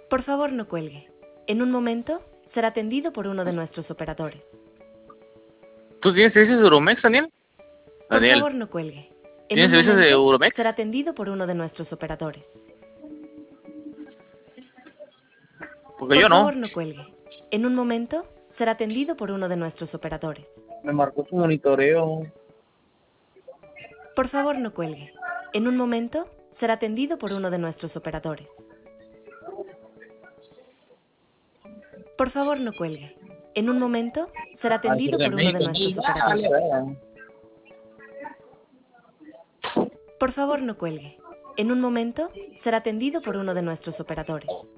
Por favor, no cuelgue. En un momento será atendido por uno de nuestros operadores. ¿Tú tienes servicios de Euromex, Daniel? Por Daniel, favor, no cuelgue. En ¿tienes un servicios de momento será Euromex? atendido por uno de nuestros operadores. Porque Por yo no. favor, no cuelgue. En un momento será atendido por uno de nuestros operadores. Me marcó su monitoreo. Por favor, no cuelgue. En un momento será atendido por uno de nuestros operadores. Por favor, no cuelgue. En un momento será Al sur atendido de por uno de México, nuestros ni vale, operadores. verga. Por favor, no cuelgue. En un momento será atendido por uno de nuestros operadores.